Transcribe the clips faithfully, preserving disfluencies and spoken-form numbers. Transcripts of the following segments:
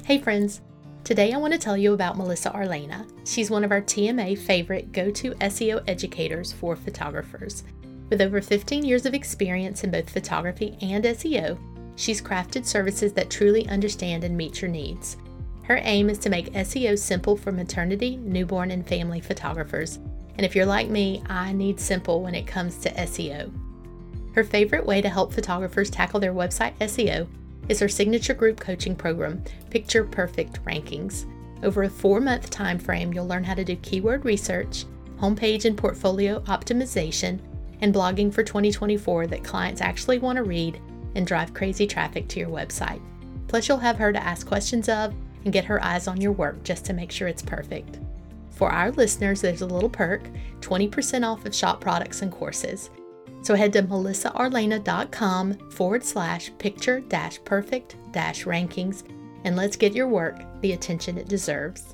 Hey friends, today I want to tell you about Melissa Arlena. She's one of our T M A favorite go-to S E O educators for photographers. With over fifteen years of experience in both photography and S E O, she's crafted services that truly understand and meet your needs. Her aim is to make S E O simple for maternity, newborn, and family photographers. And if you're like me, I need simple when it comes to S E O. Her favorite way to help photographers tackle their website S E O is her signature group coaching program, Picture Perfect Rankings. Over a four-month time frame, you'll learn how to do keyword research, homepage and portfolio optimization, and blogging for twenty twenty-four that clients actually want to read and drive crazy traffic to your website. Plus, you'll have her to ask questions of and get her eyes on your work just to make sure it's perfect. For our listeners, there's a little perk, twenty percent off of shop products and courses. So head to melissaarlena.com forward slash picture dash perfect dash rankings and let's get your work the attention it deserves.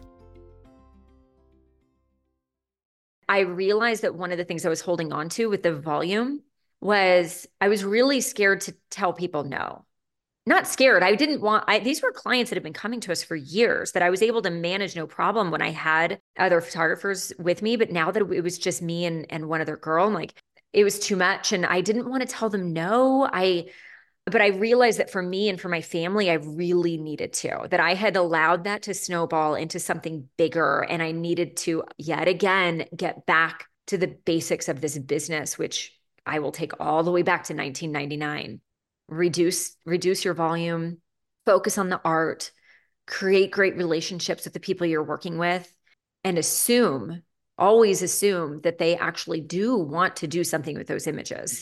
I realized that one of the things I was holding on to with the volume was I was really scared to tell people no. Not scared. I didn't want, I, these were clients that had been coming to us for years that I was able to manage no problem when I had other photographers with me. But now that it was just me and, and one other girl, I'm like, it was too much. And I didn't want to tell them no. I, but I realized that for me and for my family, I really needed to, that I had allowed that to snowball into something bigger. And I needed to yet again, get back to the basics of this business, which I will take all the way back to nineteen ninety-nine. Reduce, reduce your volume, focus on the art, create great relationships with the people you're working with, and assume, always assume that they actually do want to do something with those images.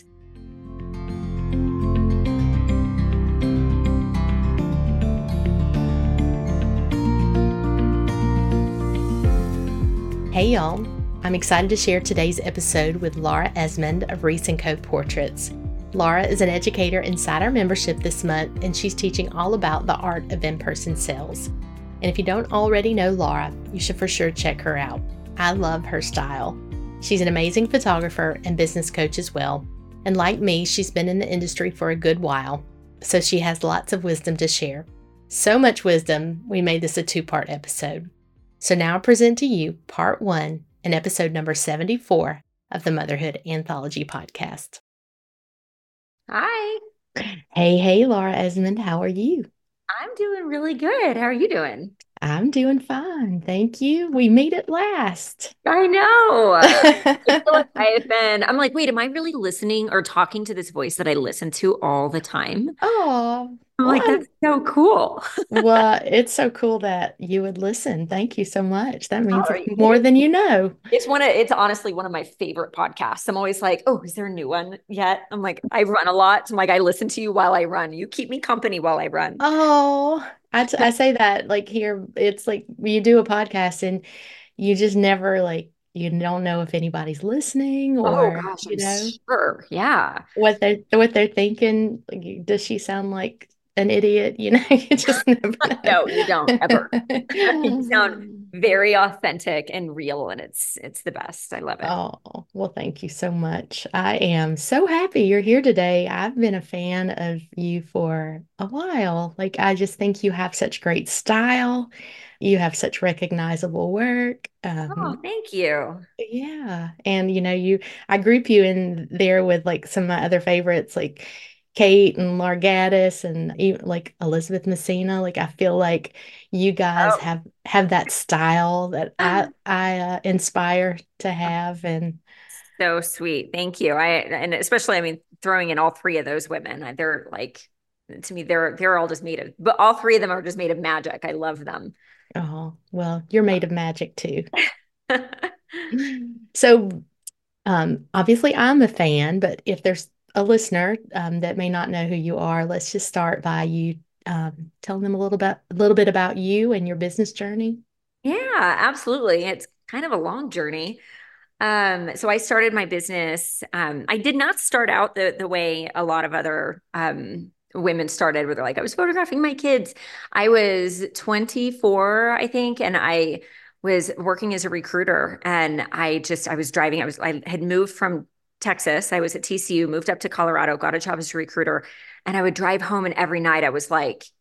Hey y'all, I'm excited to share today's episode with Laura Esmond of Reese and Co Portraits. Laura is an educator inside our membership this month, and she's teaching all about the art of in-person sales. And if you don't already know Laura, you should for sure check her out. I love her style. She's an amazing photographer and business coach as well. And like me, she's been in the industry for a good while, so she has lots of wisdom to share. So much wisdom, we made this a two-part episode. So now I present to you part one and episode number seventy-four of the Motherhood Anthology podcast. Hi. Hey, hey, Laura Esmond, how are you? I'm doing really good. How are you doing? I'm doing fine. Thank you. We made it last. I know. I feel like I've been, I'm like, wait, am I really listening or talking to this voice that I listen to all the time? Oh, I'm like, that's so cool. Well, it's so cool that you would listen. Thank you so much. That means All right. more than you know. It's one of, it's honestly one of my favorite podcasts. I'm always like, oh, is there a new one yet? I'm like, I run a lot. So I'm like, I listen to you while I run. You keep me company while I run. Oh, I, t- I say that like here, it's like you do a podcast and you just never like, you don't know if anybody's listening or, Oh gosh, you I'm know, sure. Yeah. what they're, what they're thinking. Like, does she sound like an idiot? You know, you just never know. No, you don't ever. You sound very authentic and real, and it's it's the best. I love it. Oh, well, thank you so much. I am so happy you're here today. I've been a fan of you for a while. Like, I just think you have such great style. You have such recognizable work. Oh, Um, thank you. yeah. And, you know, you, I group you in there with like some of my other favorites, like Kate and Largatis and even like Elizabeth Messina. Like, I feel like you guys Oh. have have that style that I I uh, inspire to have. And So sweet. Thank you. I and especially, I mean, throwing in all three of those women, they're like, to me, they're they're all just made of, but all three of them are just made of magic. I love them. oh, well, you're made of magic too. So, um, obviously I'm a fan, but if there's a listener um, that may not know who you are, let's just start by you um, telling them a little bit, a little bit about you and your business journey. Yeah, absolutely. It's kind of a long journey. Um, so I started my business. Um, I did not start out the the way a lot of other um women started, where they're like, I was photographing my kids. I was twenty-four, I think, and I was working as a recruiter. And I just I was driving. I was I had moved from Texas. I was at T C U, moved up to Colorado, got a job as a recruiter, and I would drive home, and every night I was like,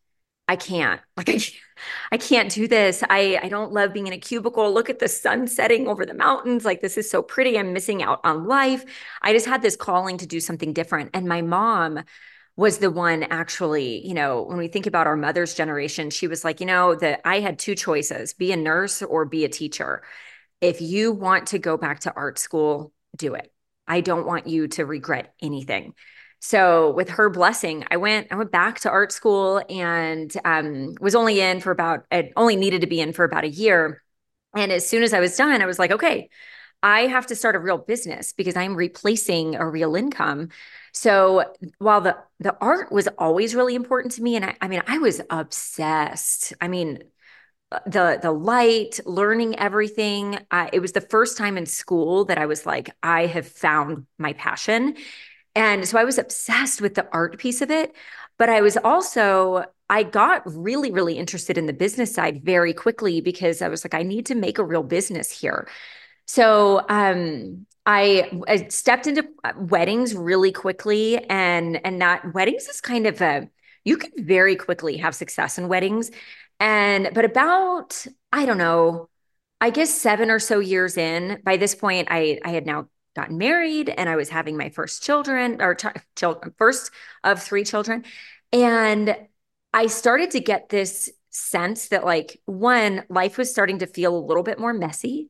I can't. Like I can't, I can't do this. I I don't love being in a cubicle. Look at the sun setting over the mountains. Like this is so pretty. I'm missing out on life. I just had this calling to do something different. And my mom was the one actually, you know, when we think about our mother's generation, she was like, you know, that I had two choices, be a nurse or be a teacher. If you want to go back to art school, do it. I don't want you to regret anything. So with her blessing, I went I went back to art school and um, was only in for about I only needed to be in for about a year. And as soon as I was done, I was like, okay, I have to start a real business because I'm replacing a real income. So while the the art was always really important to me, and I, I mean, I was obsessed. I mean, the the light, learning everything. Uh, it was the first time in school that I was like, I have found my passion. And so I was obsessed with the art piece of it. But I was also, I got really, really interested in the business side very quickly because I was like, I need to make a real business here. So um, I, I stepped into weddings really quickly, and and that weddings is kind of a you can very quickly have success in weddings. And but about I don't know, I guess seven or so years in, by this point, I I had now gotten married and I was having my first children or ch- children, first of three children, and I started to get this sense that like one, life was starting to feel a little bit more messy,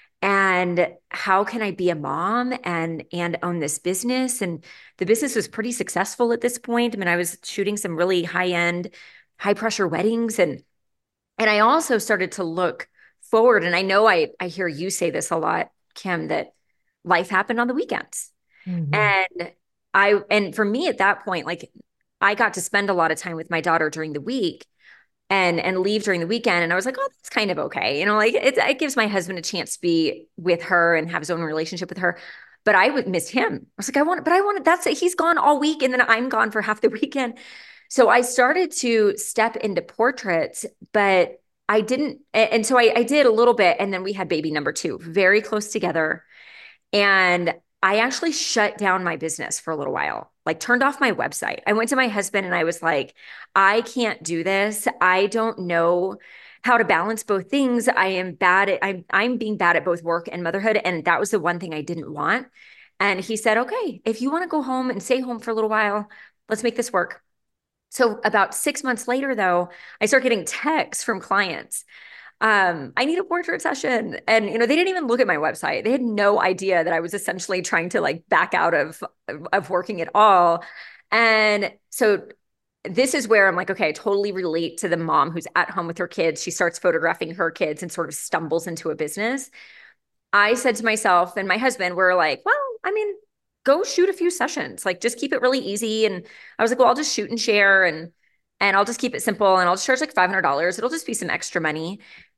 and how can I be a mom and and own this business? And the business was pretty successful at this point. I mean, I was shooting some really high end, high pressure weddings, and and I also started to look forward. And I know I I hear you say this a lot, Kim, that life happened on the weekends. Mhm. And I and for me at that point, like I got to spend a lot of time with my daughter during the week and and leave during the weekend. And I was like, oh, that's kind of okay. You know, like it, it gives my husband a chance to be with her and have his own relationship with her. But I would miss him. I was like, I want, but I want that's it. He's gone all week and then I'm gone for half the weekend. So I started to step into portraits, but I didn't. And so I, I did a little bit. And then we had baby number two very close together. And I actually shut down my business for a little while, like turned off my website. I went to my husband and I was like, I can't do this. I don't know how to balance both things. I am bad at I'm I'm being bad at both work and motherhood. And that was the one thing I didn't want. And he said, okay, if you want to go home and stay home for a little while, let's make this work. So about six months later, though, I start getting texts from clients, um, I need a portrait session. And, you know, they didn't even look at my website. They had no idea that I was essentially trying to like back out of, of working at all. And so this is where I'm like, okay, I totally relate to the mom who's at home with her kids. She starts photographing her kids and sort of stumbles into a business. I said to myself and my husband, we're like, well, I mean, go shoot a few sessions, like just keep it really easy. And I was like, well, I'll just shoot and share and and I'll just keep it simple and I'll just charge like five hundred dollars. It'll just be some extra money.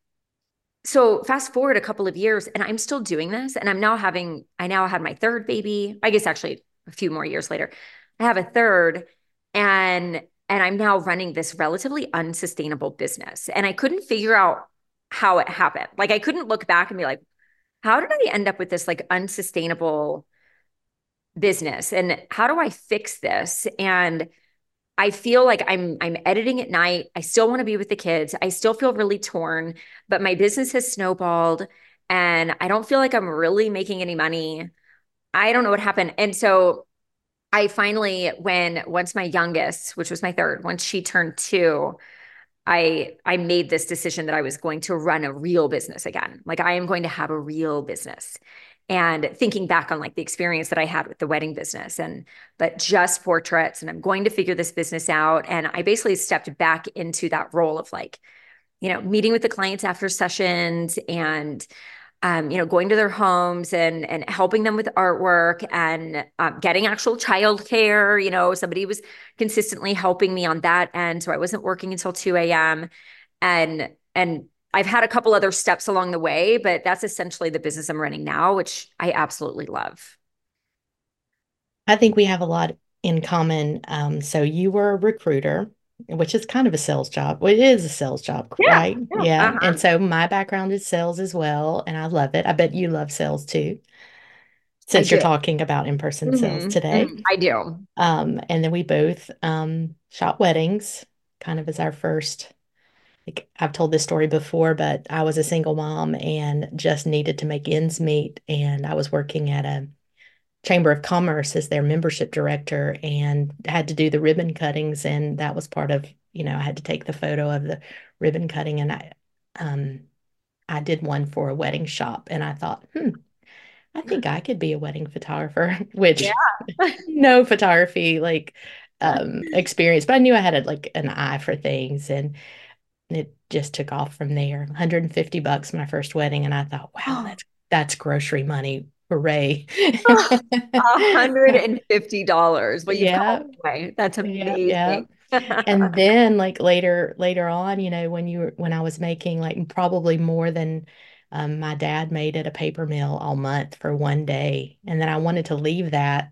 So fast forward a couple of years and I'm still doing this, and I'm now having I now had my third baby. I guess actually a few more years later I have a third, and and I'm now running this relatively unsustainable business, and I couldn't figure out how it happened. Like I couldn't look back and be like, how did I end up with this like unsustainable business and how do I fix this? And I feel like I'm I'm editing at night. I still want to be with the kids. I still feel really torn, but my business has snowballed and I don't feel like I'm really making any money. I don't know what happened. And so I finally, when once my youngest, which was my third, once she turned two, I I made this decision that I was going to run a real business again. Like I am going to have a real business. And thinking back on like the experience that I had with the wedding business and but just portraits, and I'm going to figure this business out. And I basically stepped back into that role of like, you know, meeting with the clients after sessions and um, you know, going to their homes and and helping them with artwork and um, getting actual childcare. You know, somebody was consistently helping me on that end, so I wasn't working until two a m and and I've had a couple other steps along the way, but that's essentially the business I'm running now, which I absolutely love. I think we have a lot in common. Um, so you were a recruiter, which is kind of a sales job. Well, it is a sales job, Yeah, right? yeah, Yeah. And uh-huh. so my background is sales as well, and I love it. I bet you love sales too, I since you're do. talking about in-person sales Mhm, today. mhm, I do. Um, and then we both um, shot weddings, kind of as our first, like I've told this story before, but I was a single mom and just needed to make ends meet. And I was working at a Chamber of Commerce as their membership director and had to do the ribbon cuttings. And that was part of, you know, I had to take the photo of the ribbon cutting. And I, um, I did one for a wedding shop. And I thought, hmm, I think I could be a wedding photographer, Yeah. which no photography like um experience, but I knew I had a, like an eye for things, and it just took off from there. one hundred fifty bucks my first wedding, and I thought, wow, Oh, that's that's grocery money. Hooray. one hundred fifty dollars. Well, you've come a Yeah, long way. That's yeah, yeah. amazing. And then like later later on, you know, when you were when I was making like probably more than um, my dad made at a paper mill all month for one day. And then I wanted to leave that.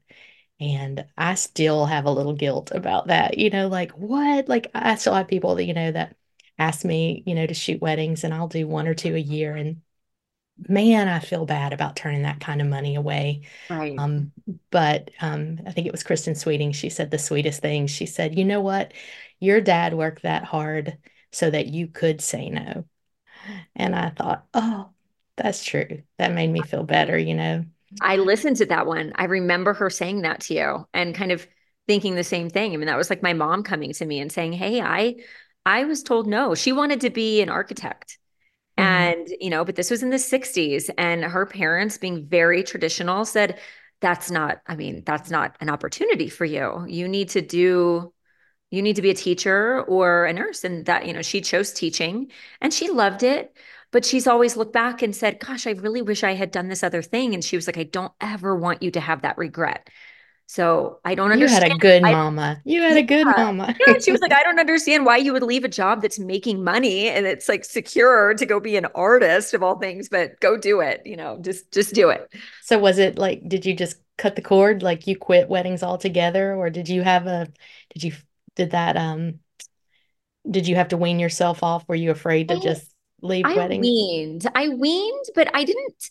And I still have a little guilt about that, you know, like what? Like I still have people that, you know, that ask me, you know, to shoot weddings and I'll do one or two a year. And man, I feel bad about turning that kind of money away. Right. Um, but um, I think it was Kristen Sweeting. She said the sweetest thing. She said, you know what? Your dad worked that hard so that you could say no. And I thought, oh, that's true. That made me feel better, you know. I listened to that one. I remember her saying that to you and kind of thinking the same thing. I mean, that was like my mom coming to me and saying, "Hey, I I was told no." She wanted to be an architect. Mhm. And, you know, but this was in the sixties and her parents being very traditional said, "That's not, I mean, that's not an opportunity for you. You need to do you need to be a teacher or a nurse." And that, you know, she chose teaching and she loved it. But she's always looked back and said, "Gosh, I really wish I had done this other thing." And she was like, "I don't ever want you to have that regret." So I don't You had a understand. good I, mama. You had yeah. a good mama. Yeah. She was like, "I don't understand why you would leave a job that's making money and it's like secure to go be an artist of all things, but go do it. You know, just, just do it." So was it like, did you just cut the cord, like you quit weddings altogether, or did you have a, did you, did that, um, did you have to wean yourself off? Were you afraid to I, just leave I weddings? weaned, I weaned, but I didn't,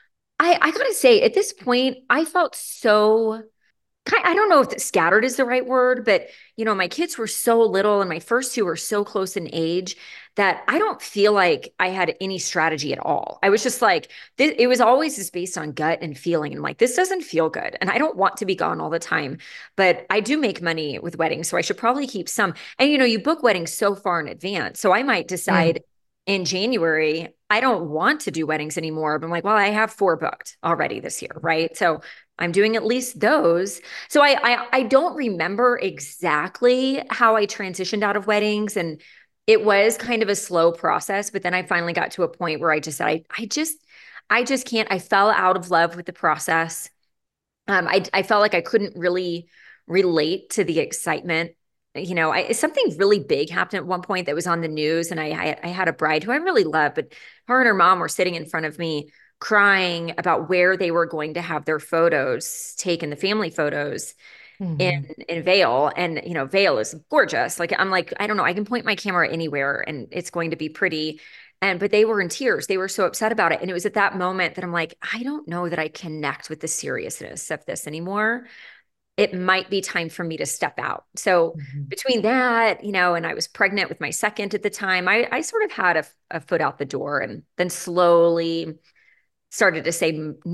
I, I gotta say, at this point, I felt so kind, I don't know if scattered is the right word, but you know, my kids were so little and my first two were so close in age that I don't feel like I had any strategy at all. I was just like, this, it was always just based on gut and feeling. And like, this doesn't feel good. And I don't want to be gone all the time, but I do make money with weddings. So I should probably keep some. And you know, you book weddings so far in advance. So I might Mm. decide in January, I don't want to do weddings anymore. But I'm like, well, I have four booked already this year. Right. So I'm doing at least those. So I, I I don't remember exactly how I transitioned out of weddings, and it was kind of a slow process, but then I finally got to a point where I just said I I just I just can't. I fell out of love with the process. Um, I I felt like I couldn't really relate to the excitement. You know, I something really big happened at one point that was on the news, and I I, I had a bride who I really love, but her and her mom were sitting in front of me crying about where they were going to have their photos taken, the family photos in Hmm. in Vail. And you know, Vail is gorgeous. Like I'm like, I don't know, I can point my camera anywhere and it's going to be pretty. And but they were in tears. They were so upset about it. And it was at that moment that I'm like, I don't know that I connect with the seriousness of this anymore. It might be time for me to step out. So Hmm. between that, you know, and I was pregnant with my second at the time, I, I sort of had a, a foot out the door and then slowly started to say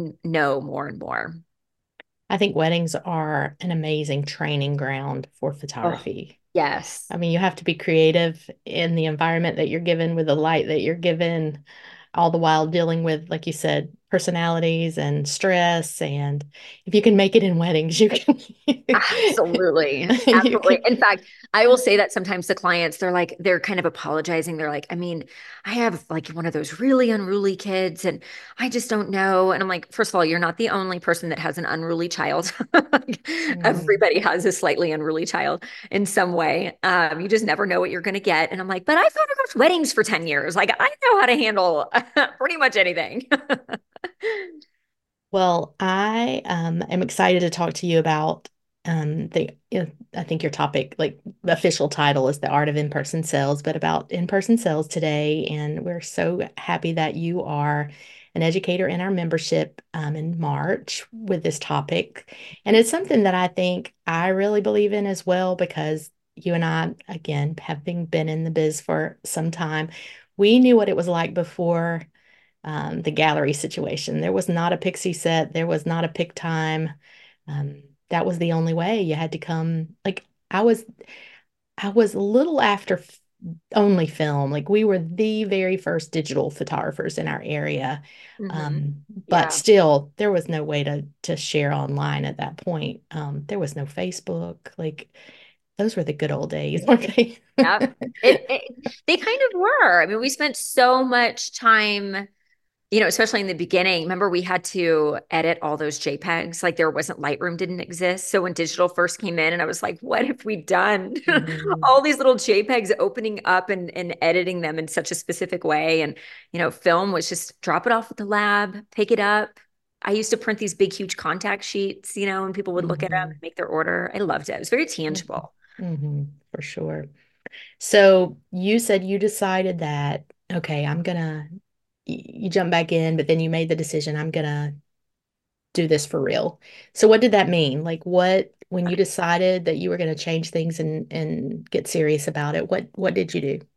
no more and more. I think weddings are an amazing training ground for Oh, photography. yes. I mean, you have to be creative in the environment that you're given with the light that you're given, all the while dealing with, like you said, personalities and stress. And if you can make it in weddings, you can Absolutely. you Absolutely. can. In fact, I will say that sometimes to clients, they're like, they're kind of apologizing. They're like, I mean, I have like one of those really unruly kids and I just don't know. And I'm like, first of all, you're not the only person that has an unruly child. Mhm. Everybody has a slightly unruly child in some way. Um, you just never know what you're going to get. And I'm like, but I photographed weddings for ten years. Like I know how to handle pretty much anything. Well, I um, am excited to talk to you about um, the, you know, I think your topic, like the official title is The Art of In-Person Sales, but about in-person sales today. And we're so happy that you are an educator in our membership um, in March with this topic. And it's something that I think I really believe in as well, because you and I, again, having been in the biz for some time, we knew what it was like before um, the gallery situation. There was not a Pixie set, there was not a pick time. Um, that was the only way. You had to come. Like I was, I was a little after f- only film. Like we were the very first digital photographers in our area. Hmm. Um, but Yeah. still, there was no way to to share online at that point. Um, there was no Facebook. Like those were the good old days, weren't they? Yeah. It, it, they kind of were. I mean, we spent so much time, you know, especially in the beginning. Remember, we had to edit all those JPEGs. Like there wasn't Lightroom didn't exist. So when digital first came in, and I was like, what have we done? Mhm. All these little JPEGs opening up and, and editing them in such a specific way. And, you know, film was just drop it off at the lab, pick it up. I used to print these big, huge contact sheets, you know, and people would look at them and Mhm. make their order. I loved it. It was very Mhm. tangible. Mhm. For sure. So you said you decided that, okay, I'm gonna, y- you jump back in, but then you made the decision, I'm gonna do this for real. So what did that mean? Like what, when you decided that you were gonna change things and and get serious about it, what what did you do?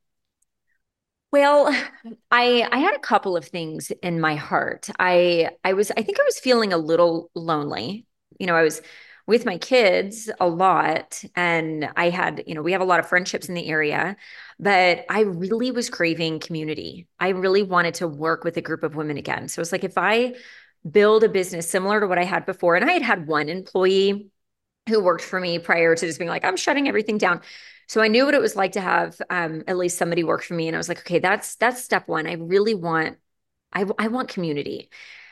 Well, I I had a couple of things in my heart. I I was I think I was feeling a little lonely. You know, I was with my kids a lot and I had, you know, we have a lot of friendships in the area, but I really was craving community. I really wanted to work with a group of women again. So it's like if I build a business similar to what I had before, and I had had one employee who worked for me prior to just being like, I'm shutting everything down. So I knew what it was like to have um, at least somebody work for me. And I was like, okay, that's that's step one. I really want, I, I want community.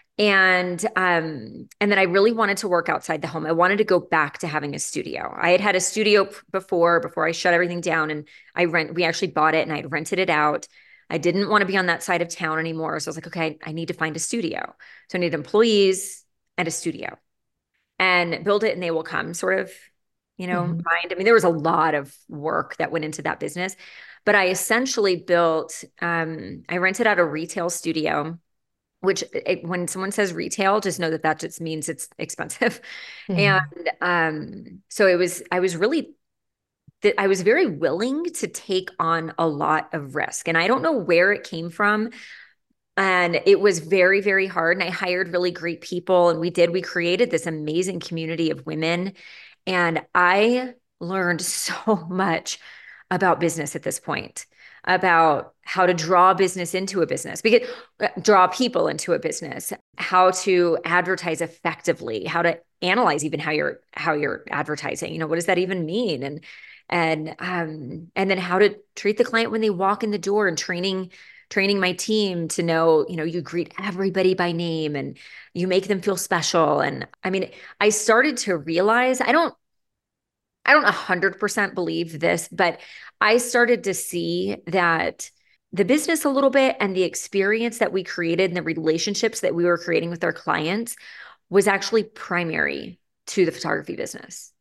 And um, and then I really wanted to work outside the home. I wanted to go back to having a studio. I had had a studio before, before I shut everything down, and I rent. We actually bought it, and I rented it out. I didn't want to be on that side of town anymore, so I was like, okay, I need to find a studio. So I need employees and a studio and build it and they will come sort of, you know, Mhm. mind. I mean, there was a lot of work that went into that business, but I essentially built, um, I rented out a retail studio, which it, when someone says retail, just know that that just means it's expensive. And Mhm. um, so it was, I was really, that I was very willing to take on a lot of risk. And I don't know where it came from. And it was very, very hard. And I hired really great people. And we did, we created this amazing community of women. And I learned so much about business at this point, about how to draw business into a business, because uh, draw people into a business, how to advertise effectively, how to analyze even how you're how you're advertising. You know, what does that even mean? And and um and then how to treat the client when they walk in the door, and training training my team to know, you know, you greet everybody by name and you make them feel special. And I mean, I started to realize I don't I don't one hundred percent believe this, but I started to see that the business a little bit and the experience that we created and the relationships that we were creating with our clients was actually primary to the photography business.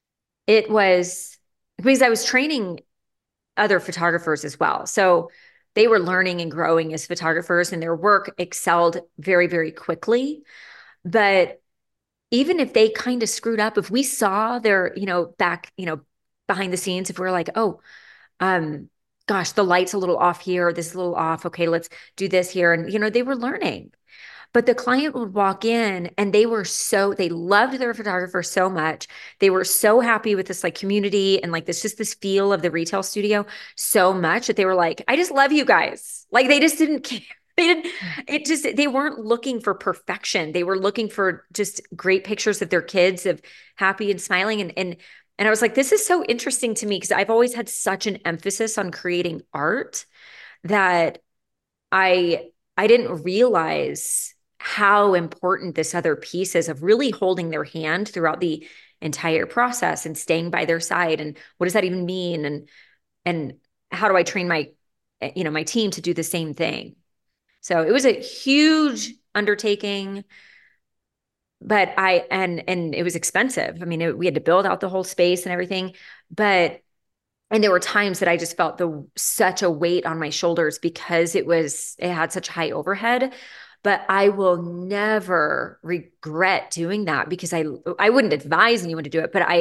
It was because I was training other photographers as well. So they were learning and growing as photographers and their work excelled very, very quickly. But even if they kind of screwed up, if we saw their, you know, back, you know, behind the scenes, if we we're like, oh, um, gosh, the light's a little off here, this is a little off. Okay, let's do this here. And, you know, they were learning. But the client would walk in and they were so, they loved their photographer so much. They were so happy with this like community and like this, just this feel of the retail studio so much that they were like, I just love you guys. Like they just didn't care. They didn't, it just, they weren't looking for perfection. They were looking for just great pictures of their kids of happy and smiling. And, and, and I was like, this is so interesting to me because I've always had such an emphasis on creating art that I, I didn't realize how important this other piece is of really holding their hand throughout the entire process and staying by their side. And what does that even mean? And, and how do I train my, you know, my team to do the same thing? So it was a huge undertaking, but I, and, and it was expensive. I mean, it, we had to build out the whole space and everything, but and there were times that I just felt the such a weight on my shoulders because it was it had such high overhead. But I will never regret doing that because I I wouldn't advise anyone to do it, but I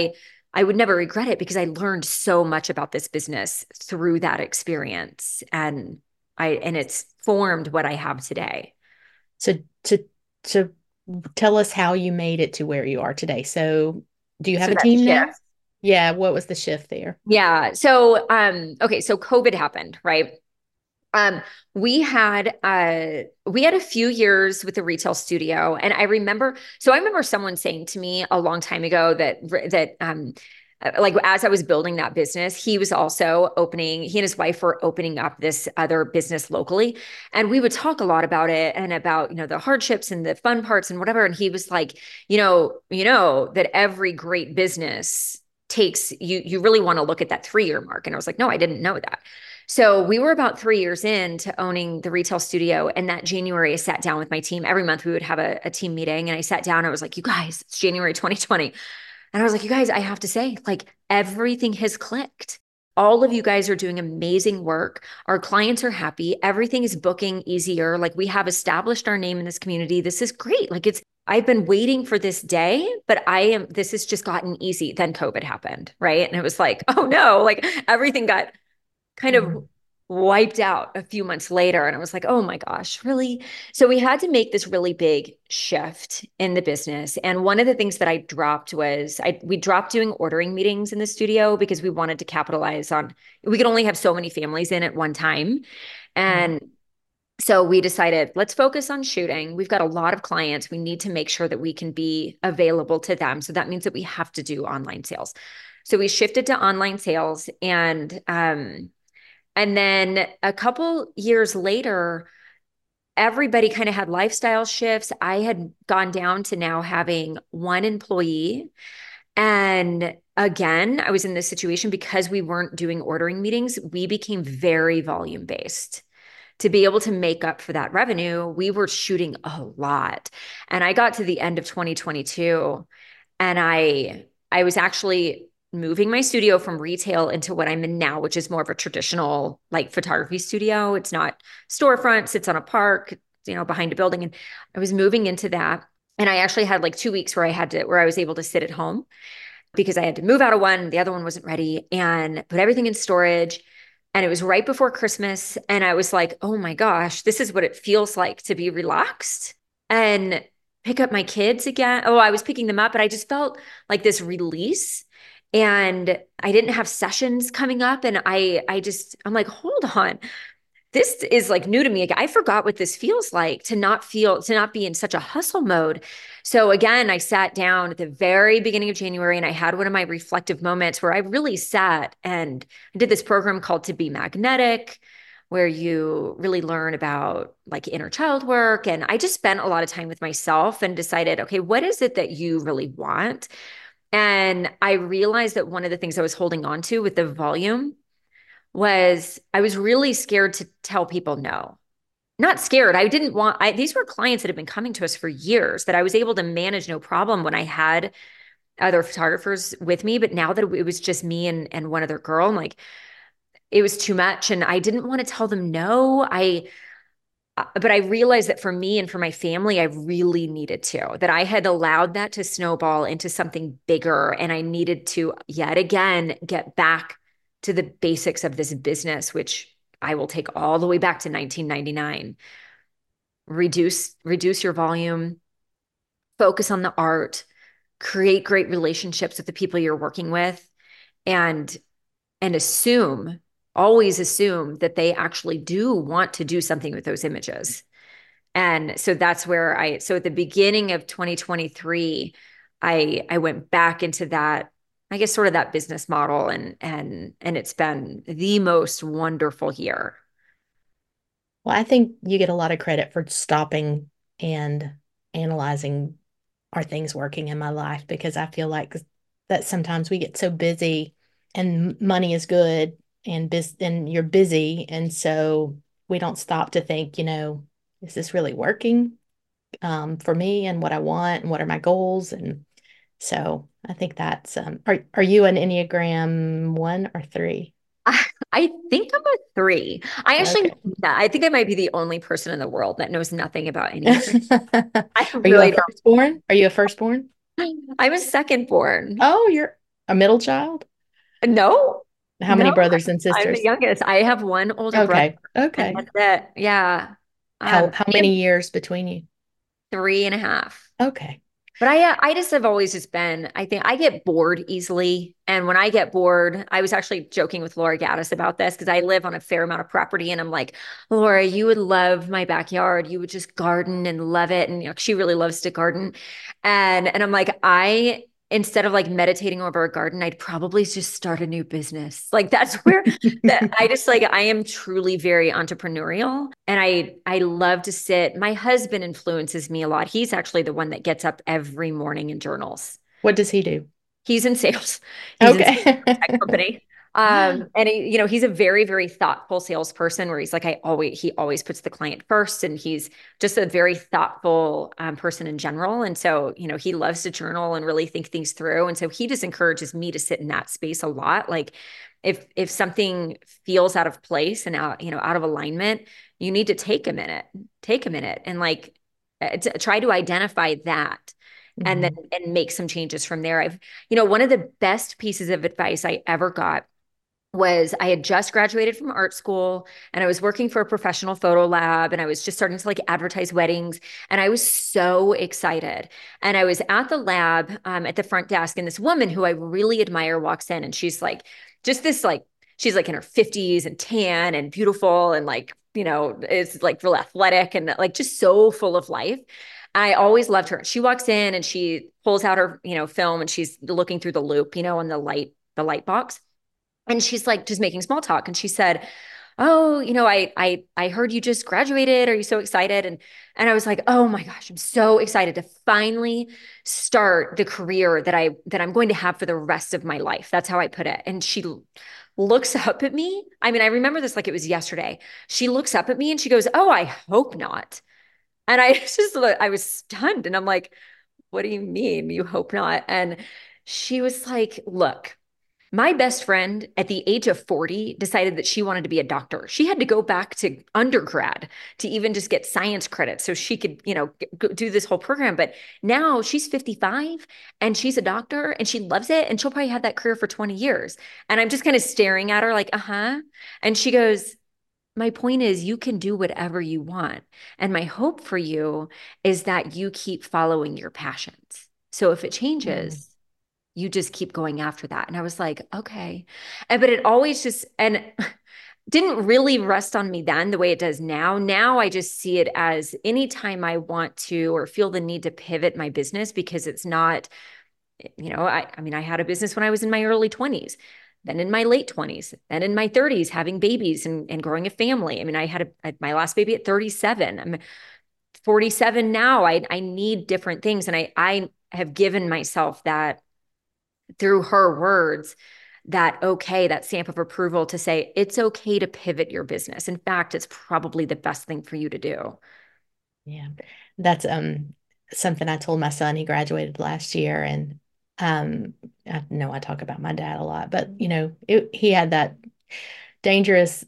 I would never regret it because I learned so much about this business through that experience. And I, and it's formed what I have today. So to to tell us how you made it to where you are today. So do you have So a that team shift. now? Yeah, what was the shift there? Yeah. So, um, okay. So COVID happened, right? Um, we had uh we had a few years with the retail studio, and I remember, so I remember someone saying to me a long time ago that that um uh, like as I was building that business, he was also opening, he and his wife were opening up this other business locally. And we would talk a lot about it and about, you know, the hardships and the fun parts and whatever. And he was like, you know, you know, that every great business takes you, you really want to look at that three-year mark. And I was like, no, I didn't know that. So we were about three years into owning the retail studio. And that January, I sat down with my team. Every month we would have a, a team meeting. And I sat down, I was like, you guys, it's January twenty twenty. And I was like, you guys, I have to say, like, everything has clicked. All of you guys are doing amazing work. Our clients are happy. Everything is booking easier. Like, we have established our name in this community. This is great. Like, it's, I've been waiting for this day, but I am, this has just gotten easy. Then COVID happened, right? And it was like, oh no, like everything got kind of wiped out a few months later. And I was like, oh my gosh, really? So we had to make this really big shift in the business. And one of the things that I dropped was I we dropped doing ordering meetings in the studio because we wanted to capitalize on, we could only have so many families in at one time. And mm-hmm. So we decided, let's focus on shooting. We've got a lot of clients. We need to make sure that we can be available to them. So that means that we have to do online sales. So we shifted to online sales, and um, and then a couple years later, everybody kind of had lifestyle shifts. I had gone down to now having one employee. And again, I was in this situation because we weren't doing ordering meetings. We became very volume based. To be able to make up for that revenue, we were shooting a lot. And I got to the end of twenty twenty-two, and I I was actually moving my studio from retail into what I'm in now, which is more of a traditional like photography studio. It's not storefront, sits on a park, you know, behind a building. And I was moving into that. And I actually had like two weeks where I had to, where I was able to sit at home because I had to move out of one. The other one wasn't ready, and put everything in storage. And it was right before Christmas. And I was like, oh my gosh, this is what it feels like to be relaxed and pick up my kids again. Oh, I was picking them up, but I just felt like this release. And I didn't have sessions coming up. And I, I just, I'm like, hold on. This is like new to me. I forgot what this feels like to not feel, to not be in such a hustle mode. So again, I sat down at the very beginning of January, and I had one of my reflective moments where I really sat and I did this program called To Be Magnetic, where you really learn about like inner child work. And I just spent a lot of time with myself and decided, okay, what is it that you really want? And I realized that one of the things I was holding on to with the volume was I was really scared to tell people no. Not scared. I didn't want, I, these were clients that had been coming to us for years that I was able to manage no problem when I had other photographers with me. But now that it was just me and, and one other girl, I'm like, it was too much. And I didn't want to tell them no. I, but I realized that for me and for my family, I really needed to, that I had allowed that to snowball into something bigger. And I needed to yet again get back to the basics of this business, which I will take all the way back to nineteen ninety-nine. Reduce, reduce your volume, focus on the art, create great relationships with the people you're working with, and, and assume, always assume that they actually do want to do something with those images. And so that's where I, so at the beginning of twenty twenty-three, I, I went back into that, I guess, sort of that business model, and, and, and it's been the most wonderful year. Well, I think you get a lot of credit for stopping and analyzing, are things working in my life? Because I feel like that sometimes we get so busy and money is good and bis- and you're busy. And so we don't stop to think, you know, is this really working um, for me and what I want and what are my goals? And so I think that's, um, are, are you an Enneagram one or three? I think I'm a three. I actually, Okay. I think I might be the only person in the world that knows nothing about anything. I Are you really a firstborn? Are you a firstborn? don't. I'm a second born. Oh, you're, A middle child? No, How many no, brothers and I'm the sisters? youngest. I have one older brother, Okay. and Okay. that's it. Yeah. How Um, how we have many years between you? three and a half. Okay. But I, uh, I just have always just been, I think I get bored easily. And when I get bored, I was actually joking with Laura Gaddis about this because I live on a fair amount of property. And I'm like, Laura, you would love my backyard. You would just garden and love it. And you know, she really loves to garden. And, and I'm like, I, instead of like meditating over a garden, I'd probably just start a new business. Like that's where that I just like, I am truly very entrepreneurial and I, I love to sit. My husband influences me a lot. He's actually the one that gets up every morning and journals. What does he do? He's in sales. He's in sales Okay. for a tech company. Um, and he, you know, he's a very, very thoughtful salesperson where he's like, I always, he always puts the client first. And he's just a very thoughtful um, person in general. And so, you know, he loves to journal and really think things through. And so he just encourages me to sit in that space a lot. Like if, if something feels out of place and out, you know, out of alignment, you need to take a minute, take a minute and like uh, try to identify that and then Mhm. and make some changes from there. I've, you know, one of the best pieces of advice I ever got was I had just graduated from art school and I was working for a professional photo lab and I was just starting to like advertise weddings and I was so excited. And I was at the lab um, at the front desk and this woman who I really admire walks in and she's like, just this like, she's like in her fifties and tan and beautiful and like, you know, is like real athletic and like just so full of life. I always loved her. She walks in and she pulls out her, you know, film and she's looking through the loop, you know, on the light, the light box. And she's like just making small talk. And she said, oh, you know, I I I heard you just graduated. Are you so excited? And and I was like, oh my gosh, I'm so excited to finally start the career that I that I'm going to have for the rest of my life. That's how I put it. And she looks up at me. I mean, I remember this like it was yesterday. She looks up at me and she goes, oh, I hope not. And I just I was stunned. And I'm like, what do you mean? You hope not? And she was like, look, my best friend at the age of forty decided that she wanted to be a doctor. She had to go back to undergrad to even just get science credit so she could, you know, g- do this whole program. But now she's fifty-five and she's a doctor and she loves it. And she'll probably have that career for twenty years. And I'm just kind of staring at her like, uh huh. And she goes, my point is, you can do whatever you want. And my hope for you is that you keep following your passions. So if it Mm. changes, you just keep going after that. And I was like, okay. And, but it always just, and didn't really rest on me then the way it does now. Now I just see it as anytime I want to or feel the need to pivot my business because it's not, you know, I, I mean, I had a business when I was in my early twenties, then in my late twenties, then in my thirties, having babies and, and growing a family. I mean, I had a, my last baby at thirty-seven. I'm forty-seven now. I, I need different things. And I, I have given myself that through her words, that okay, that stamp of approval to say it's okay to pivot your business. In fact, it's probably the best thing for you to do. Yeah. That's um something I told my son. He graduated last year and um I know I talk about my dad a lot, but you know, it, he had that dangerous,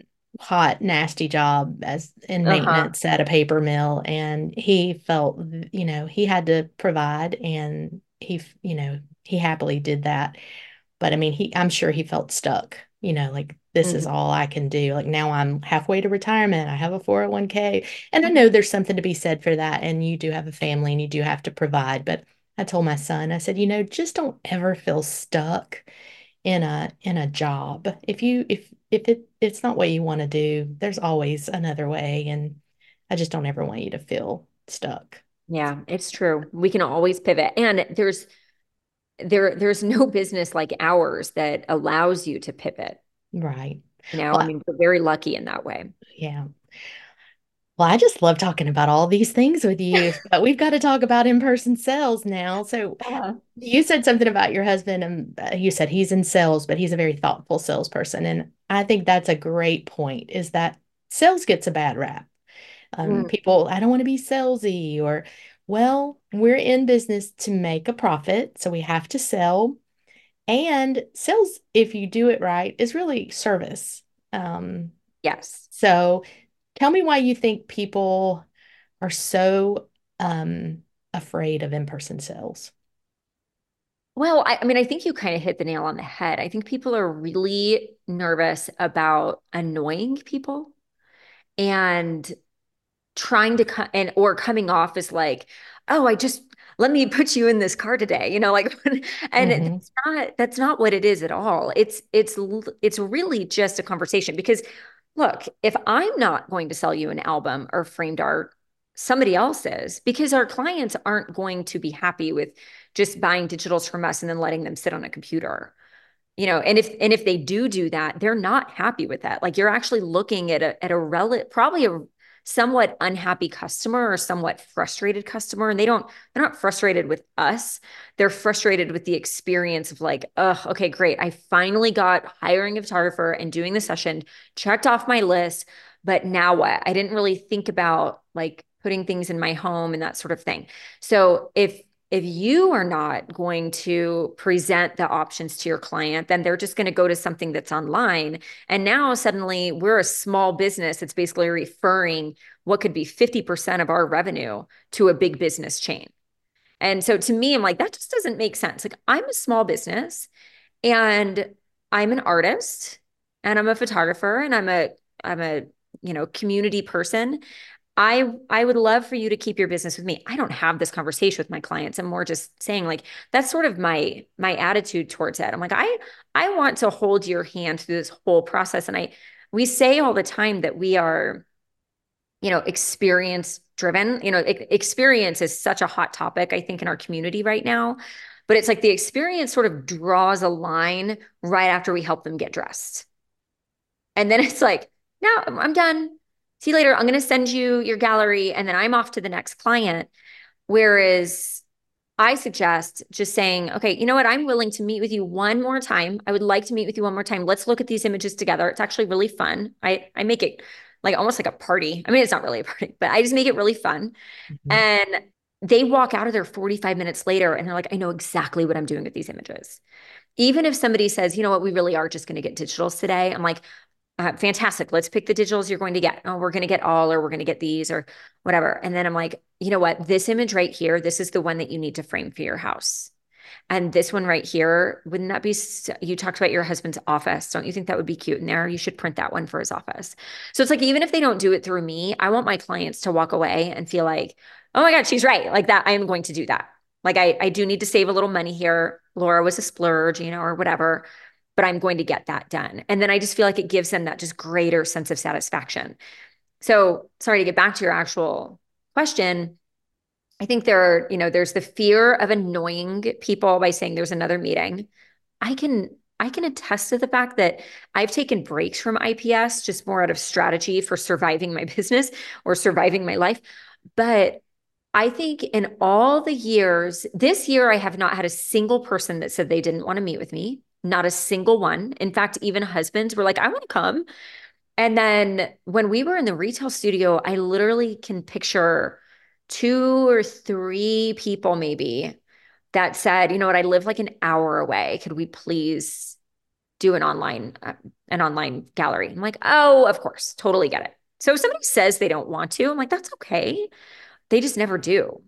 hot, nasty job as in Uh-huh. maintenance at a paper mill, and he felt, you know, he had to provide, and he, you know, he happily did that. But I mean, he, I'm sure he felt stuck, you know, like this is Mhm. all I can do. Like now I'm halfway to retirement. I have a four oh one k. And I know there's something to be said for that. And you do have a family and you do have to provide. But I told my son, I said, you know, just don't ever feel stuck in a in a job. If you if if it it's not what you want to do, there's always another way. And I just don't ever want you to feel stuck. Yeah, it's true. We can always pivot. And there's there there's no business like ours that allows you to pivot. Right. You know, I Well, mean, we're very lucky in that way. yeah. Well, I just love talking about all these things with you, but we've got to talk about in-person sales now. So Uh-huh. you said something about your husband, and uh, you said he's in sales, but he's a very thoughtful salesperson. And I think that's a great point, is that sales gets a bad rap. Um, Mm, people, I don't want to be salesy, or, well, we're in business to make a profit, so we have to sell. And sales, if you do it right, is really service. Um, yes. so tell me why you think people are so um, afraid of in-person sales. Well, I, I mean, I think you kind of hit the nail on the head. I think people are really nervous about annoying people and trying to cut and or coming off as like, oh, I just let me put you in this car today, you know, like, and Hmm. it's not, that's not what it is at all. It's, it's, it's really just a conversation because look, if I'm not going to sell you an album or framed art, somebody else is because our clients aren't going to be happy with just buying digitals from us and then letting them sit on a computer, you know. And if and if they do do that, they're not happy with that. Like you're actually looking at a at a rel probably a somewhat unhappy customer or somewhat frustrated customer, and they don't they're not frustrated with us. They're frustrated with the experience of like, oh, okay, great, I finally got hiring a photographer and doing the session checked off my list, but now what? I didn't really think about like putting things in my home and that sort of thing. So if if you are not going to present the options to your client, then they're just going to go to something that's online. And now suddenly we're a small business that's basically referring what could be fifty percent of our revenue to a big business chain. And so to me, I'm like, that just doesn't make sense. Like I'm a small business and I'm an artist and I'm a photographer and I'm a, I'm a, you know, community person. I I would love for you to keep your business with me. I don't have this conversation with my clients. I'm more just saying like that's sort of my my attitude towards it. I'm like I I want to hold your hand through this whole process. And I we say all the time that we are, you know, experience driven. You know, e- experience is such a hot topic I think in our community right now. But it's like the experience sort of draws a line right after we help them get dressed. And then it's like, no, I'm done. See you later. I'm going to send you your gallery and then I'm off to the next client. Whereas I suggest just saying, okay, you know what? I'm willing to meet with you one more time. I would like to meet with you one more time. Let's look at these images together. It's actually really fun. I, I make it like almost like a party. I mean, it's not really a party, but I just make it really fun. Hmm. And they walk out of there forty-five minutes later and they're like, I know exactly what I'm doing with these images. Even if somebody says, you know what, we really are just going to get digitals today. I'm like, uh, fantastic. Let's pick the digitals you're going to get. Oh, we're going to get all, or we're going to get these, or whatever. And then I'm like, you know what? This image right here, this is the one that you need to frame for your house. And this one right here, wouldn't that be? You talked about your husband's office. Don't you think that would be cute in there? You should print that one for his office. So it's like, even if they don't do it through me, I want my clients to walk away and feel like, oh my God, she's right. Like that, I am going to do that. Like I, I do need to save a little money here. Laura was a splurge, you know, or whatever, but I'm going to get that done. And then I just feel like it gives them that just greater sense of satisfaction. So sorry to get back to your actual question. I think there are, you know, there's the fear of annoying people by saying there's another meeting. I can I can attest to the fact that I've taken breaks from I P S just more out of strategy for surviving my business or surviving my life. But I think in all the years, this year, I have not had a single person that said they didn't want to meet with me. Not a single one. In fact, even husbands were like, I want to come. And then when we were in the retail studio, I literally can picture two or three people maybe that said, you know what, I live like an hour away. Could we please do an online uh, an online gallery? I'm like, oh, of course, totally get it. So if somebody says they don't want to, I'm like, that's okay. They just never do.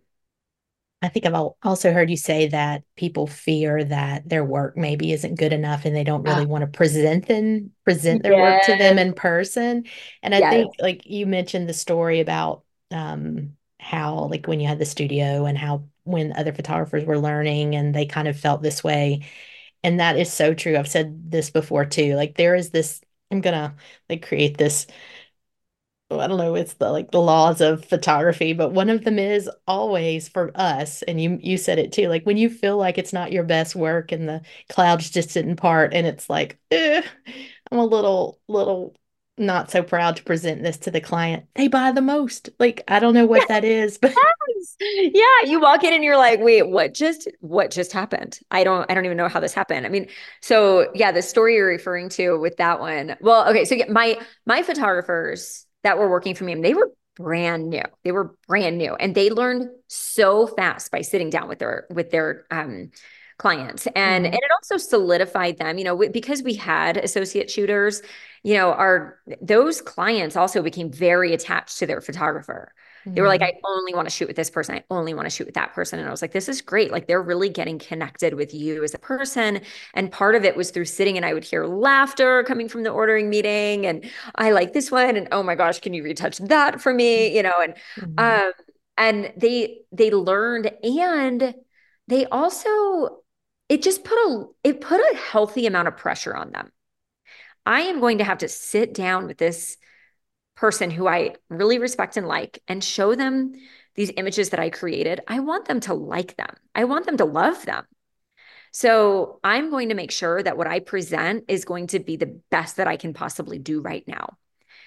I think I've al- also heard you say that people fear that their work maybe isn't good enough and they don't Ah, really want to present them, present their work to them yes, in person. And I yes. think like you mentioned the story about um how like when you had the studio and how when other photographers were learning and they kind of felt this way. And that is so true. I've said this before too. Like there is this, I'm gonna like create this, oh, I don't know, it's the like the laws of photography, but one of them is always for us, and you you said it too, like when you feel like it's not your best work and the clouds just didn't part and it's like, eh, I'm a little little not so proud to present this to the client. They buy the most. Like I don't know what that is, but Yes. Yeah, you walk in and you're like, wait, what just what just happened? I don't I don't even know how this happened. I mean, so yeah, the story you're referring to with that one. Well, okay, so yeah, my my photographers that were working for me, they were brand new. They were brand new and they learned so fast by sitting down with their with their um clients. And and Mhm. it also solidified them, you know, because we had associate shooters, you know, our those clients also became very attached to their photographer. They were like, I Mm. only want to shoot with this person. I only want to shoot with that person. And I was like, this is great. Like they're really getting connected with you as a person. And part of it was through sitting and I would hear laughter coming from the ordering meeting. And I like this one. And oh my gosh, can you retouch that for me? You know, and Mhm. um, and they they learned and they also it just put a it put a healthy amount of pressure on them. I am going to have to sit down with this person who I really respect and like and show them these images that I created. I want them to like them. I want them to love them. So I'm going to make sure that what I present is going to be the best that I can possibly do right now.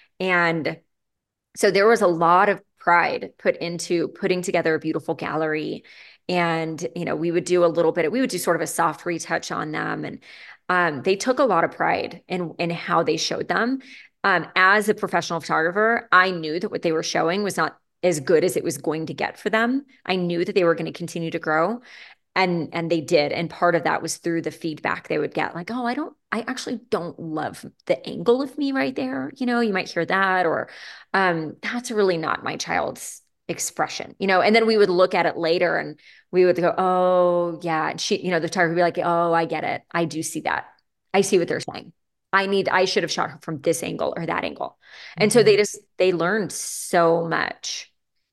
And so there was a lot of pride put into putting together a beautiful gallery. And, you know, we would do a little bit, we would do sort of a soft retouch on them. And um, they took a lot of pride in, in how they showed them. Um, as a professional photographer, I knew that what they were showing was not as good as it was going to get for them. I knew that they were going to continue to grow and and they did, and part of that was through the feedback they would get, like, oh, i don't I actually don't love the angle of me right there, you know, you might hear that, or um that's really not my child's expression, you know. And then we would look at it later and we would go, oh yeah, and she, you know, the photographer would be like, oh, I get it, I do see that, I see what they're saying, I need I should have shot her from this angle or that angle. And so they Mhm. just they learned so much.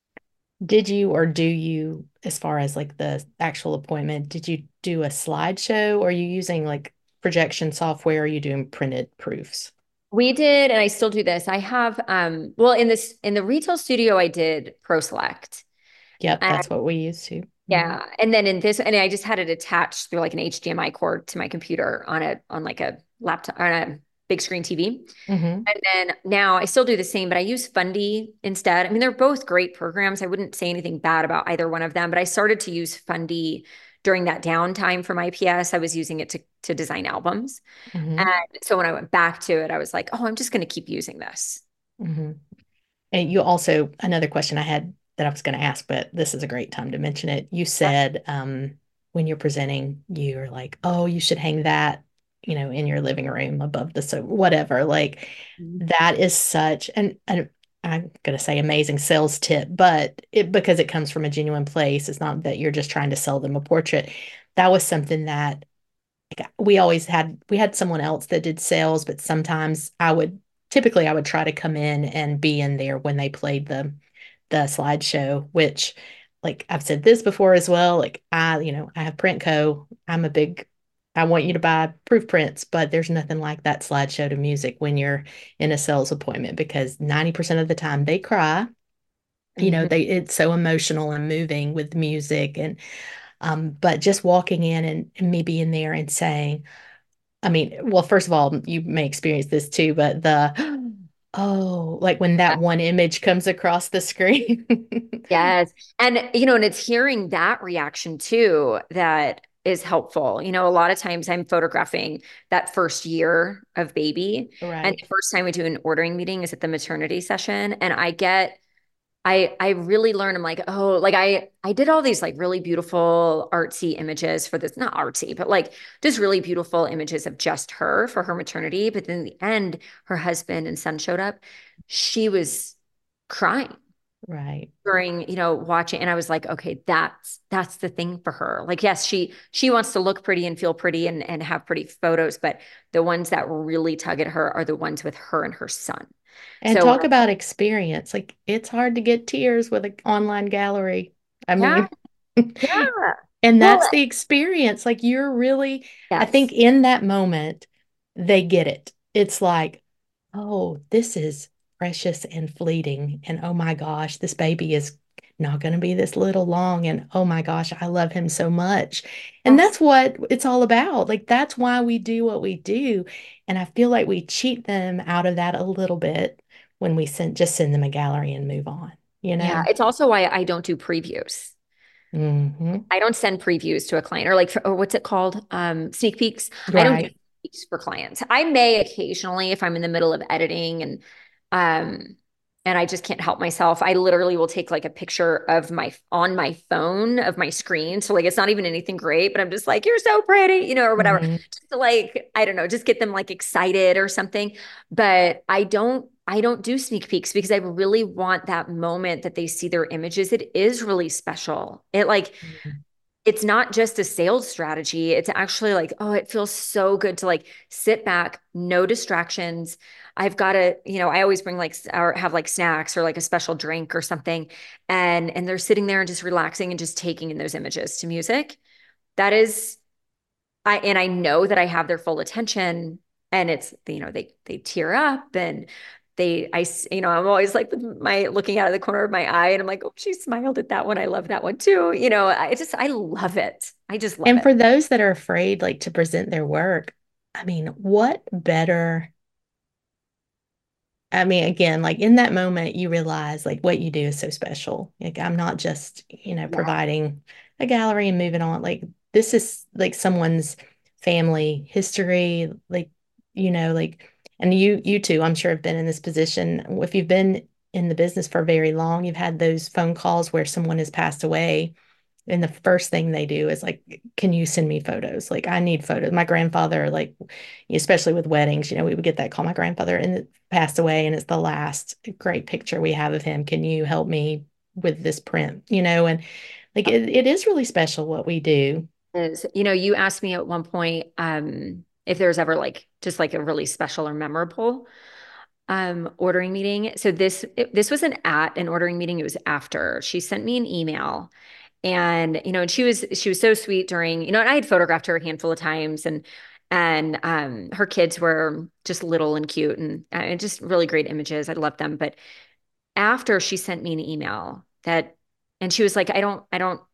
Did you or do you, as far as like the actual appointment, did you do a slideshow or are you using like projection software? Or are you doing printed proofs? We did, and I still do this. I have, um, well, in this in the retail studio, I did Pro Select. Yep, And that's what we use too. Mhm. yeah. And then in this, and I just had it attached through like an H D M I cord to my computer on a on like a laptop on a big screen T V. Mhm. And then now I still do the same, but I use Fundy instead. I mean, they're both great programs. I wouldn't say anything bad about either one of them, but I started to use Fundy during that downtime from I P S. I was using it to to design albums. And Mhm. so when I went back to it, I was like, oh, I'm just going to keep using this. Mhm. And you also, another question I had that I was going to ask, but this is a great time to mention it. You said um, when you're presenting, you're like, oh, you should hang that, you know, in your living room above the so whatever. Like Mhm. that is such an, an I'm going to say amazing sales tip, but it because it comes from a genuine place. It's not that you're just trying to sell them a portrait. That was something that like we always had we had someone else that did sales, but sometimes I would typically I would try to come in and be in there when they played the the slideshow, which like I've said this before as well. Like I, you know, I have Printco. I'm a big I want you to buy proof prints, but there's nothing like that slideshow to music when you're in a sales appointment because ninety percent of the time they cry. You know, Mhm. they it's so emotional and moving with music and um, but just walking in and, and me being there and saying, I mean, well, first of all, you may experience this too, but the oh, like when that one image comes across the screen. Yes. And, you know, and it's hearing that reaction too that is helpful. You know, a lot of times I'm photographing that first year of baby. And Right, the first time we do an ordering meeting is at the maternity session. And I get I I really learn. I'm like, oh, like I I did all these like really beautiful artsy images for this, not artsy, but like just really beautiful images of just her for her maternity. But then in the end, her husband and son showed up. She was crying right. during, you know, watching. And I was like, okay, that's that's the thing for her. Like, yes, she she wants to look pretty and feel pretty and, and have pretty photos, but the ones that really tug at her are the ones with her and her son. And So talk about experience. Like it's hard to get tears with an online gallery. I yeah, mean, yeah. and Well, that's the experience. Like you're really, I think yes. in that moment, they get it. It's like, oh, this is precious and fleeting. And oh my gosh, this baby is not going to be this little long. And oh my gosh, I love him so much. And Yes. that's what it's all about. Like, that's why we do what we do. And I feel like we cheat them out of that a little bit when we send just send them a gallery and move on, you Yeah. know? It's also why I don't do previews. Hmm. I don't send previews to a client or like, for, or what's it called? Um, sneak peeks. I don't do Right. sneak peeks for clients. I may occasionally if I'm in the middle of editing and, um, and I just can't help myself. I literally will take like a picture of my on my phone of my screen. So like it's not even anything great, but I'm just like, you're so pretty, you know, or whatever. Hmm. Just to like, I don't know, just get them like excited or something. But I don't I don't do sneak peeks because I really want that moment that they see their images. It is really special. It like, Mhm. it's not just a sales strategy. It's actually like, oh, it feels so good to like sit back, no distractions. I've got to, you know, I always bring like or have like snacks or like a special drink or something. And and they're sitting there and just relaxing and just taking in those images to music. That is I and I know that I have their full attention, and it's, you know, they they tear up and they I you know, I'm always like with my looking out of the corner of my eye and I'm like, oh, she smiled at that one. I love that one too. You know, I just I love it. I just love And it. for those that are afraid like to present their work, I mean, what better I mean, again, like in that moment, you realize like what you do is so special. Like I'm not just, you know, Yeah. providing a gallery and moving on. Like this is like someone's family history, like, you know, like, and you, you too, I'm sure have been in this position. If you've been in the business for very long, you've had those phone calls where someone has passed away and the first thing they do is like, can you send me photos? Like, I need photos. My grandfather, like, especially with weddings, you know, we would get that call. My grandfather and passed away, and it's the last great picture we have of him. Can you help me with this print? You know, and like it, it is really special what we do. Is, you know, you asked me at one point um if there's ever like just like a really special or memorable um ordering meeting. So this it, this wasn't at an ordering meeting, it was after. She sent me an email. And, you know, and she was, she was so sweet during, you know, and I had photographed her a handful of times and, and, um, her kids were just little and cute and uh, just really great images. I loved them. But after she sent me an email that, and she was like, I don't, I don't,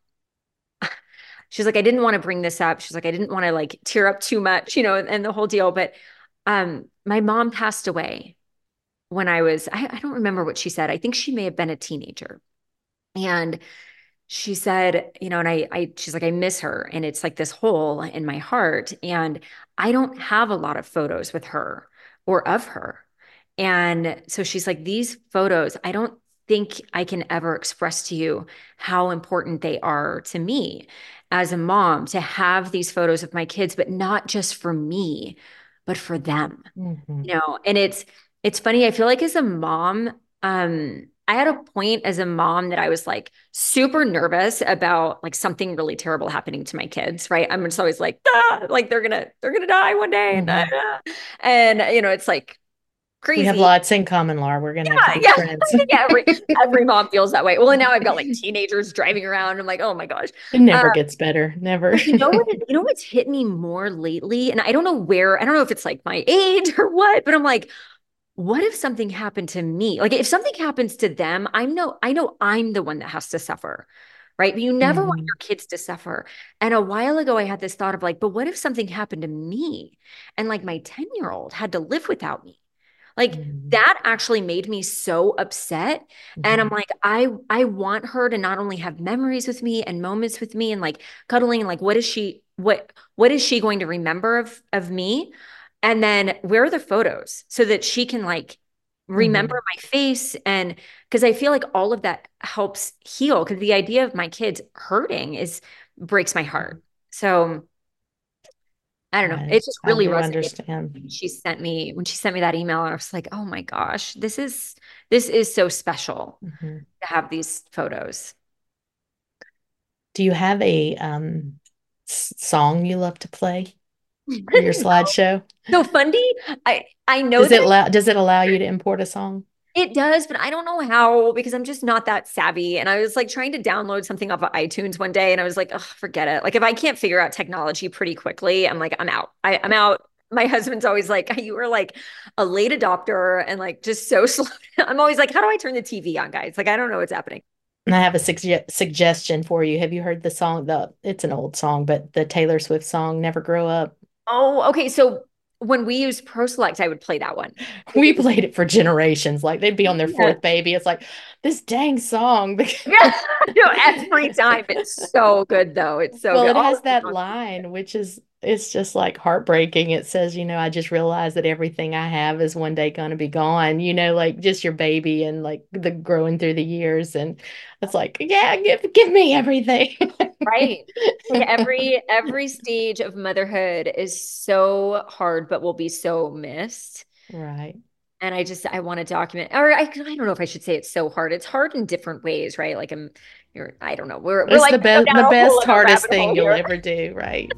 she's like, I didn't want to bring this up. She's like, I didn't want to like tear up too much, you know, and the whole deal. But, um, my mom passed away when I was, I, I don't remember what she said. I think she may have been a teenager. And she said, you know, and I, I, she's like, I miss her. And it's like this hole in my heart. And I don't have a lot of photos with her or of her. And so she's like, these photos, I don't think I can ever express to you how important they are to me as a mom to have these photos of my kids, but not just for me, but for them, Mhm. you know. And it's, it's funny. I feel like as a mom, um, I had a point as a mom that I was like super nervous about like something really terrible happening to my kids, right? I'm just always like, ah, like they're gonna they're gonna die one day, and Mhm. ah. And you know, it's like We have crazy. lots in common, Laura. We're gonna have to Yeah, be yeah. friends. I think every every mom feels that way. Well, and now I've got like teenagers driving around. I'm like, oh my gosh. It Um, never gets better. Never. but you know what? You know what's hit me more lately, and I don't know where. I don't know if it's like my age or what, but I'm like, what if something happened to me? Like if something happens to them, I know I know I'm the one that has to suffer. Right. But you never want Mhm. your kids to suffer. And a while ago, I had this thought of like, but what if something happened to me and like my ten year old had to live without me? Like Mhm. that actually made me so upset. And I'm Mhm. like, I I want her to not only have memories with me and moments with me and like cuddling and like what is she what what is she going to remember of of me? And then where are the photos so that she can like remember Mhm. my face? And because I feel like all of that helps heal, because the idea of my kids hurting is breaks my heart. So I don't know. I It just I really do resonated when understand. she sent me when she sent me that email, and I was like, oh my gosh, this is this is so special Mhm. to have these photos. Do you have a um s- song you love to play for your slideshow? So funny. I I know Does that it I allow does it allow you to import a song? it does, but I don't know how because I'm just not that savvy. And I was like trying to download something off of iTunes one day, and I was like, oh, forget it. Like if I can't figure out technology pretty quickly, I'm like, I'm out. I, I'm out. My husband's always like, you were like a late adopter and like just so slow. I'm always like, how do I turn the T V on, guys? Like I don't know what's happening. And I have a sugge suggestion for you. Have you heard the song? The it's an old song, but the Taylor Swift song "Never Grow Up." Oh, okay. So when we used ProSelect, I would play that one. We played it for generations. Like they'd be on their Yeah. fourth baby. It's like this dang song. Yeah. No, every time. It's so good though. It's so Well, good. it All has of the that songs. line, which is it's just like heartbreaking. It says, you know, I just realized that everything I have is one day gonna be gone. You know, like just your baby and like the growing through the years. And it's like, yeah, give give me everything. Right. Like every every stage of motherhood is so hard, but will be so missed. Right. And I just, I want to document, or I, I don't know if I should say it's so hard. It's hard in different ways, right? Like I'm, you're, I don't know. We're, we're It's like the best, the best, hardest thing you'll here. ever do, right?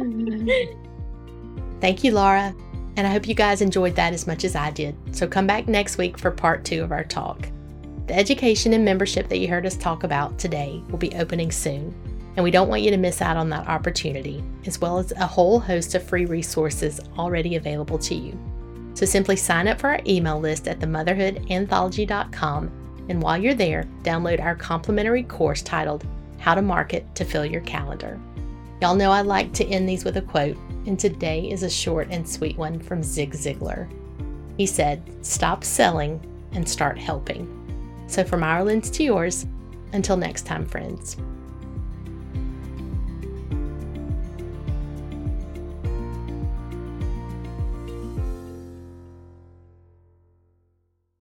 Thank you, Laura. And I hope you guys enjoyed that as much as I did. So come back next week for part two of our talk. The education and membership that you heard us talk about today will be opening soon, and we don't want you to miss out on that opportunity, as well as a whole host of free resources already available to you. So simply sign up for our email list at the motherhood anthology dot com, and while you're there, download our complimentary course titled How to Market to Fill Your Calendar. Y'all know I like to end these with a quote, and today is a short and sweet one from Zig Ziglar. He said, "Stop selling and start helping." So from our lens to yours, until next time, friends.